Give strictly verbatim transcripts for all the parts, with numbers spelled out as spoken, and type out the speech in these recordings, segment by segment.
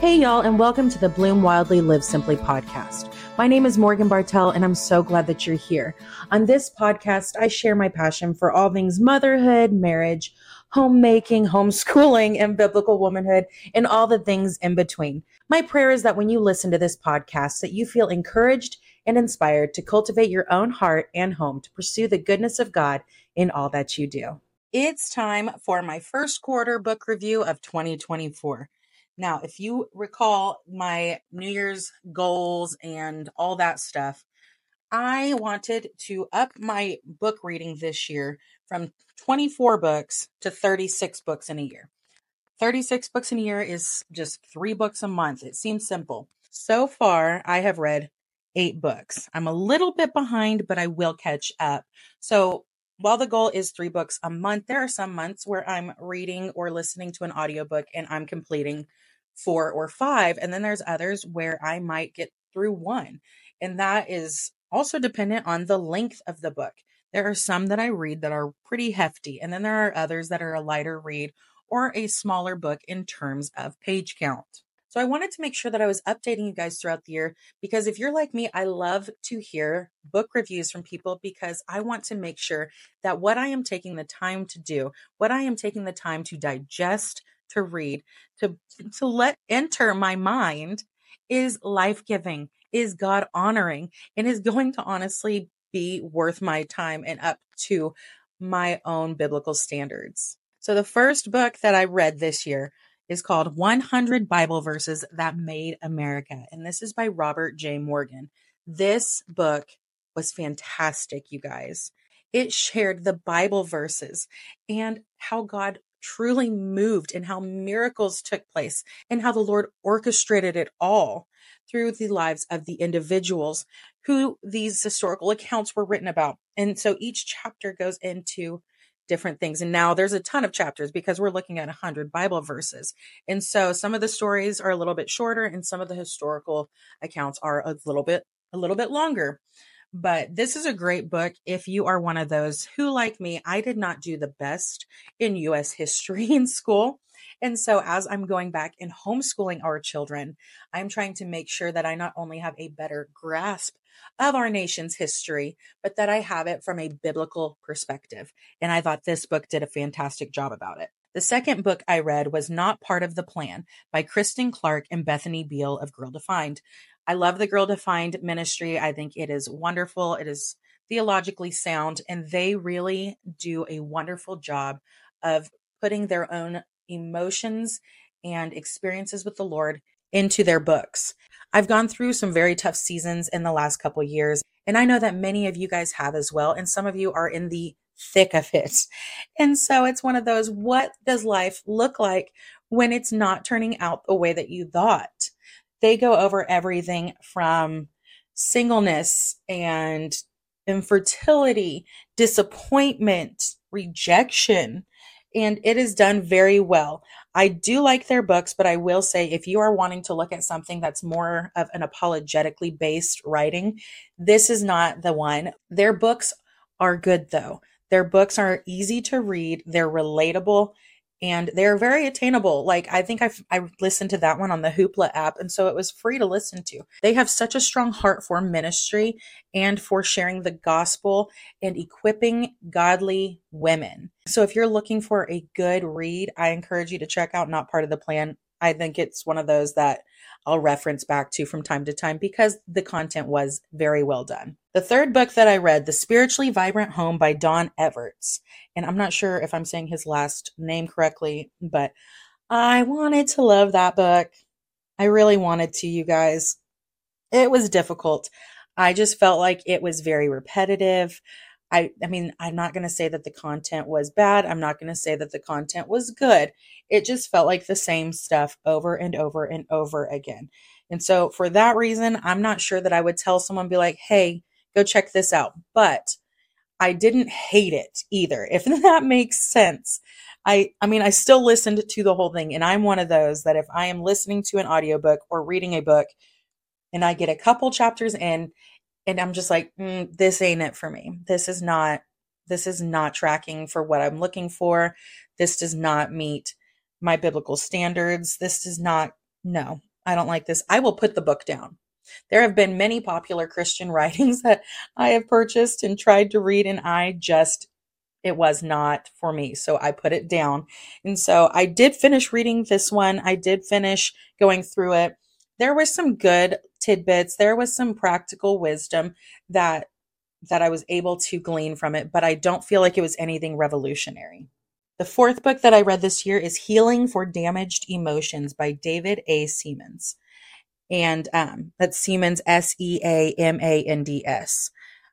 Hey, y'all, and welcome to the Bloom Wildly Live Simply podcast. My name is Morgan Bartell, and I'm so glad that you're here. On this podcast, I share my passion for all things motherhood, marriage, homemaking, homeschooling, and biblical womanhood, and all the things in between. My prayer is that when you listen to this podcast, that you feel encouraged and inspired to cultivate your own heart and home to pursue the goodness of God in all that you do. It's time for my first quarter book review of twenty twenty-four. Now, if you recall my New Year's goals and all that stuff, I wanted to up my book reading this year from twenty-four books to thirty-six books in a year. thirty-six books in a year is just three books a month. It seems simple. So far, I have read eight books. I'm a little bit behind, but I will catch up. So while the goal is three books a month, there are some months where I'm reading or listening to an audiobook and I'm completing four or five. And then there's others where I might get through one. And that is also dependent on the length of the book. There are some that I read that are pretty hefty. And then there are others that are a lighter read or a smaller book in terms of page count. So I wanted to make sure that I was updating you guys throughout the year, because if you're like me, I love to hear book reviews from people, because I want to make sure that what I am taking the time to do, what I am taking the time to digest, to read, to, to let enter my mind is life-giving, is God honoring, and is going to honestly be worth my time and up to my own biblical standards. So the first book that I read this year is called one hundred Bible Verses That Made America. And this is by Robert J. Morgan. This book was fantastic, you guys. It shared the Bible verses and how God truly moved and how miracles took place and how the Lord orchestrated it all through the lives of the individuals who these historical accounts were written about. And so each chapter goes into different things. And now there's a ton of chapters because we're looking at one hundred Bible verses. And so some of the stories are a little bit shorter and some of the historical accounts are a little bit, a little bit longer. But this is a great book if you are one of those who, like me, I did not do the best in U S history in school. And so as I'm going back and homeschooling our children, I'm trying to make sure that I not only have a better grasp of our nation's history, but that I have it from a biblical perspective. And I thought this book did a fantastic job about it. The second book I read was Not Part of the Plan by Kristen Clark and Bethany Beal of Girl Defined. I love the Girl Defined ministry. I think it is wonderful. It is theologically sound, and they really do a wonderful job of putting their own emotions and experiences with the Lord into their books. I've gone through some very tough seasons in the last couple years, and I know that many of you guys have as well, and some of you are in the thick of it. And so it's one of those, what does life look like when it's not turning out the way that you thought? They go over everything from singleness and infertility, disappointment, rejection, and it is done very well. I do like their books, but I will say if you are wanting to look at something that's more of an apologetically based writing, this is not the one. Their books are good though. Their books are easy to read. They're relatable and they're very attainable. Like I think I've, I listened to that one on the Hoopla app. And so it was free to listen to. They have such a strong heart for ministry and for sharing the gospel and equipping godly women. So if you're looking for a good read, I encourage you to check out Not Part of the Plan. I think it's one of those that I'll reference back to from time to time because the content was very well done. The third book that I read, The Spiritually Vibrant Home by Don Everts. And I'm not sure if I'm saying his last name correctly, but I wanted to love that book. I really wanted to, you guys. It was difficult. I just felt like it was very repetitive. I, I mean, I'm not going to say that the content was bad. I'm not going to say that the content was good. It just felt like the same stuff over and over and over again. And so for that reason, I'm not sure that I would tell someone, be like, hey, go check this out. But I didn't hate it either, if that makes sense. I, I mean, I still listened to the whole thing. And I'm one of those that if I am listening to an audiobook or reading a book and I get a couple chapters in, and I'm just like, mm, this ain't it for me. This is not, this is not tracking for what I'm looking for. This does not meet my biblical standards. This does not, no, I don't like this, I will put the book down. There have been many popular Christian writings that I have purchased and tried to read, and I just, it was not for me. So I put it down. And so I did finish reading this one. I did finish going through it. There was some good tidbits. There was some practical wisdom that that I was able to glean from it, but I don't feel like it was anything revolutionary. The fourth book that I read this year is Healing for Damaged Emotions by David A. Seamands. And um, that's Seamands, S E A M A N D S.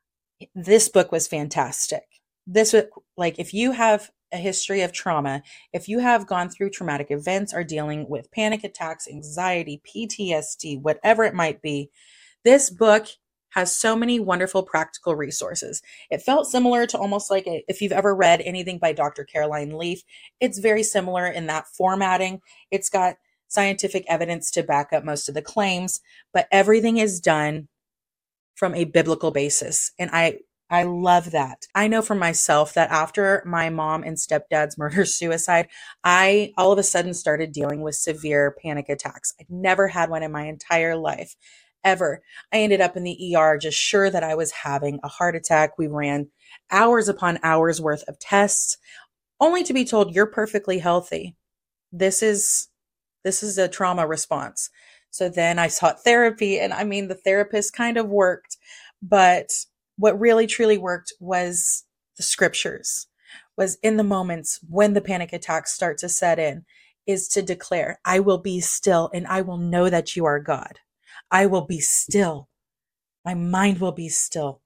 This book was fantastic. This was like, if you have a history of trauma, if you have gone through traumatic events, are dealing with panic attacks, anxiety, P T S D, whatever it might be, this book has so many wonderful practical resources. It felt similar to almost like a, if you've ever read anything by Doctor Caroline Leaf, it's very similar in that formatting. It's got scientific evidence to back up most of the claims, but everything is done from a biblical basis. And I, I love that. I know for myself that after my mom and stepdad's murder suicide, I all of a sudden started dealing with severe panic attacks. I'd never had one in my entire life, ever. I ended up in the E R just sure that I was having a heart attack. We ran hours upon hours worth of tests, only to be told you're perfectly healthy. This is, this is a trauma response. So then I sought therapy, and I mean, the therapist kind of worked, but what really truly worked was the scriptures, was in the moments when the panic attacks start to set in, is to declare, I will be still and I will know that you are God. I will be still. My mind will be still.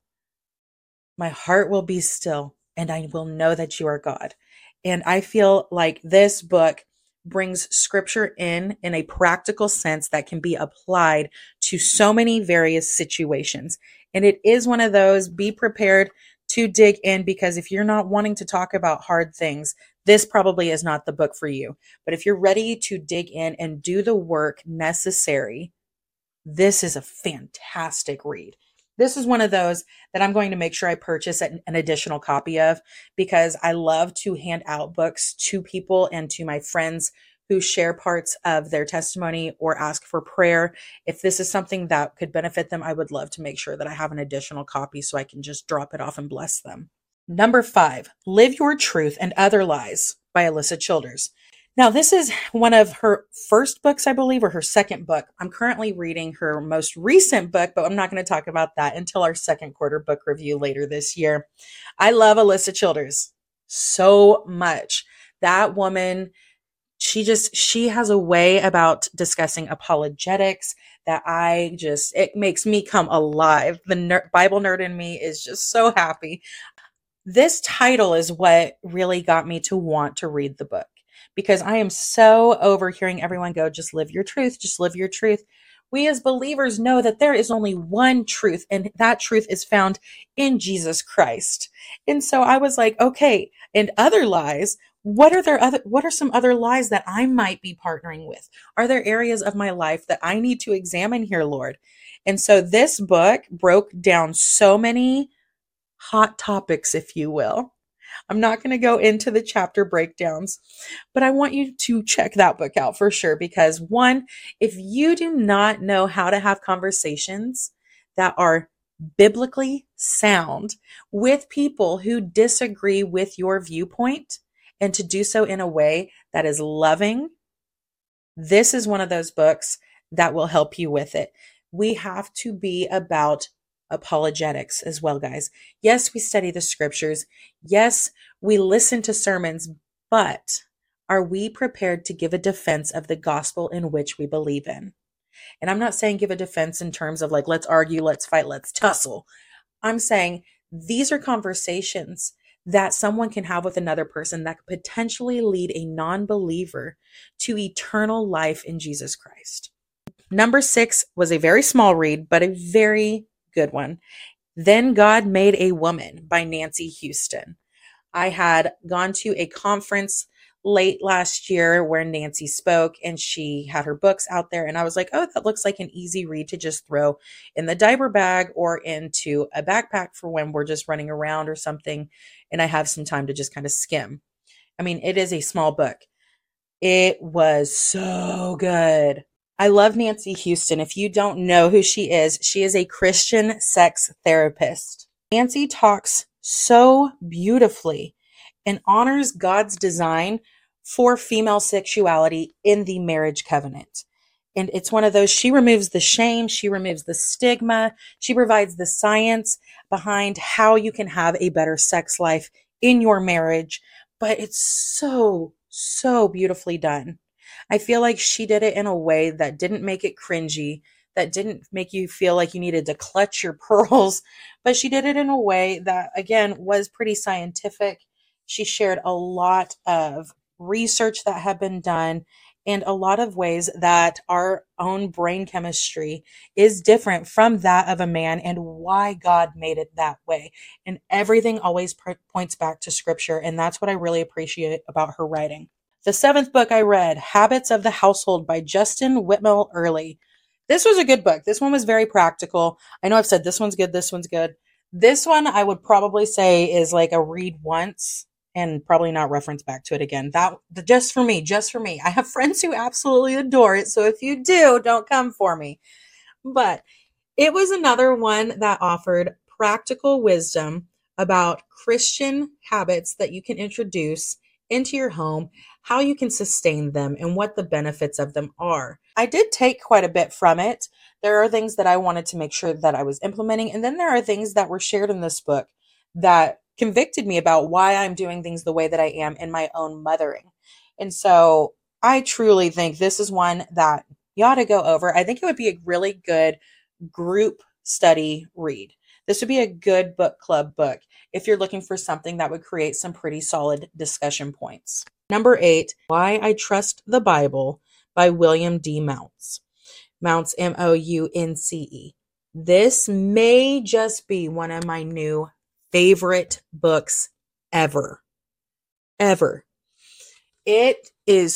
My heart will be still, and I will know that you are God. And I feel like this book brings scripture in in a practical sense that can be applied to so many various situations. And it is one of those, be prepared to dig in, because if you're not wanting to talk about hard things, this probably is not the book for you. But if you're ready to dig in and do the work necessary, this is a fantastic read. This is one of those that I'm going to make sure I purchase an, an additional copy of, because I love to hand out books to people and to my friends who share parts of their testimony or ask for prayer. If this is something that could benefit them, I would love to make sure that I have an additional copy so I can just drop it off and bless them. Number five, Live Your Truth and Other Lies by Alyssa Childers. Now, this is one of her first books, I believe, or her second book. I'm currently reading her most recent book, but I'm not going to talk about that until our second quarter book review later this year. I love Alyssa Childers so much. That woman, she just, she has a way about discussing apologetics that I just, it makes me come alive. The ner- Bible nerd in me is just so happy. This title is what really got me to want to read the book, because I am so over hearing everyone go, just live your truth, just live your truth. We as believers know that there is only one truth, and that truth is found in Jesus Christ. And so I was like, okay, and other lies, what are there other, what are some other lies that I might be partnering with? Are there areas of my life that I need to examine here, Lord? And so this book broke down so many hot topics, if you will. I'm not going to go into the chapter breakdowns, but I want you to check that book out for sure. Because one, if you do not know how to have conversations that are biblically sound with people who disagree with your viewpoint, and to do so in a way that is loving, this is one of those books that will help you with it. We have to be about apologetics as well, guys. Yes, we study the scriptures. Yes, we listen to sermons, but are we prepared to give a defense of the gospel in which we believe in? And I'm not saying give a defense in terms of like, let's argue, let's fight, let's tussle. I'm saying these are conversations that someone can have with another person that could potentially lead a non-believer to eternal life in Jesus Christ. Number six was a very small read, but a very good one. Then God Made a Woman by Nancy Houston. I had gone to a conference late last year where Nancy spoke, and she had her books out there. And I was like, oh, that looks like an easy read to just throw in the diaper bag or into a backpack for when we're just running around or something. And I have some time to just kind of skim. I mean, it is a small book. It was so good. I love Nancy Houston. If you don't know who she is, she is a Christian sex therapist. Nancy talks so beautifully and honors God's design for female sexuality in the marriage covenant. And it's one of those, she removes the shame, she removes the stigma, she provides the science behind how you can have a better sex life in your marriage. But it's so, so beautifully done. I feel like she did it in a way that didn't make it cringy, that didn't make you feel like you needed to clutch your pearls, but she did it in a way that, again, was pretty scientific. She shared a lot of research that had been done and a lot of ways that our own brain chemistry is different from that of a man and why God made it that way. And everything always p- points back to scripture. And that's what I really appreciate about her writing. The seventh book I read, Habits of the Household by Justin Whitmell Earley. This was a good book. This one was very practical. I know I've said this one's good, this one's good. This one I would probably say is like a read once and probably not reference back to it again. That just for me, just for me. I have friends who absolutely adore it. So if you do, don't come for me. But it was another one that offered practical wisdom about Christian habits that you can introduce into your home, how you can sustain them, and what the benefits of them are. I did take quite a bit from it. There are things that I wanted to make sure that I was implementing. And then there are things that were shared in this book that convicted me about why I'm doing things the way that I am in my own mothering. And so I truly think this is one that you ought to go over. I think it would be a really good group study read. This would be a good book club book if you're looking for something that would create some pretty solid discussion points. Number eight, Why I Trust the Bible by William D. Mounce. Mounce, M O U N C E. This may just be one of my new favorite books ever. Ever. It is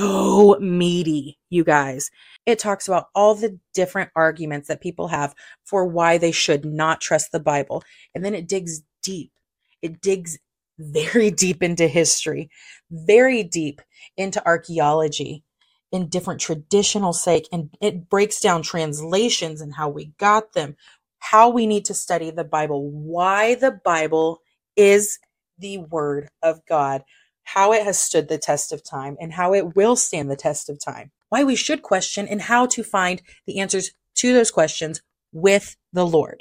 so meaty, you guys. It talks about all the different arguments that people have for why they should not trust the Bible. And then it digs deep. It digs very deep into history, very deep into archaeology, in different traditional sake. And it breaks down translations and how we got them, how we need to study the Bible, why the Bible is the Word of God, how it has stood the test of time and how it will stand the test of time, why we should question and how to find the answers to those questions with the Lord.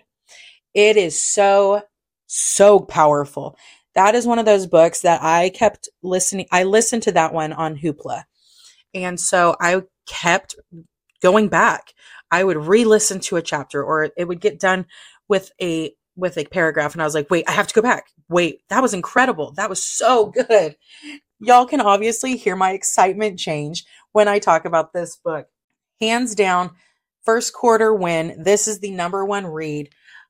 It is so, so powerful. That is one of those books that I kept listening. I listened to that one on Hoopla. And so I kept going back. I would re-listen to a chapter, or it would get done with a with a paragraph. And I was like, wait, I have to go back. Wait, that was incredible. That was so good. Y'all can obviously hear my excitement change when I talk about this book. Hands down, first quarter win. This is the number one read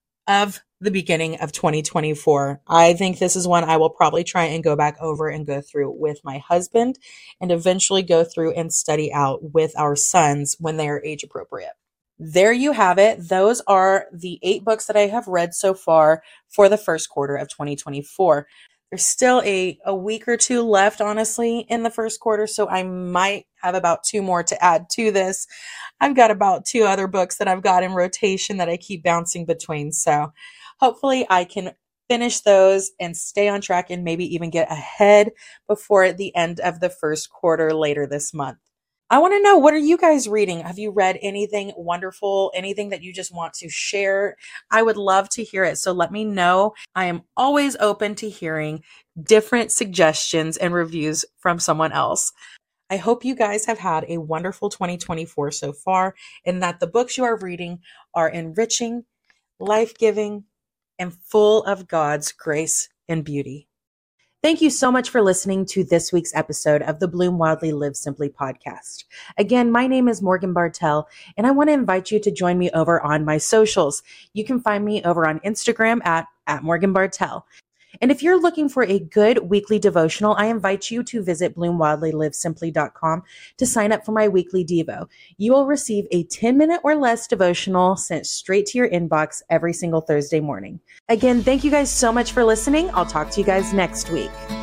of the beginning of twenty twenty-four. I think this is one I will probably try and go back over and go through with my husband and eventually go through and study out with our sons when they are age appropriate. There you have it. Those are the eight books that I have read so far for the first quarter of twenty twenty-four. There's still a, a week or two left, honestly, in the first quarter, so I might have about two more to add to this. I've got about two other books that I've got in rotation that I keep bouncing between, so hopefully I can finish those and stay on track and maybe even get ahead before the end of the first quarter later this month. I want to know, what are you guys reading? Have you read anything wonderful, anything that you just want to share? I would love to hear it. So let me know. I am always open to hearing different suggestions and reviews from someone else. I hope you guys have had a wonderful twenty twenty-four so far, and that the books you are reading are enriching, life-giving, and full of God's grace and beauty. Thank you so much for listening to this week's episode of the Bloom Wildly Live Simply podcast. Again, my name is Morgan Bartell, and I want to invite you to join me over on my socials. You can find me over on Instagram at, at Morgan Bartell. And if you're looking for a good weekly devotional, I invite you to visit bloom wildly live simply dot com to sign up for my weekly Devo. You will receive a ten minute or less devotional sent straight to your inbox every single Thursday morning. Again, thank you guys so much for listening. I'll talk to you guys next week.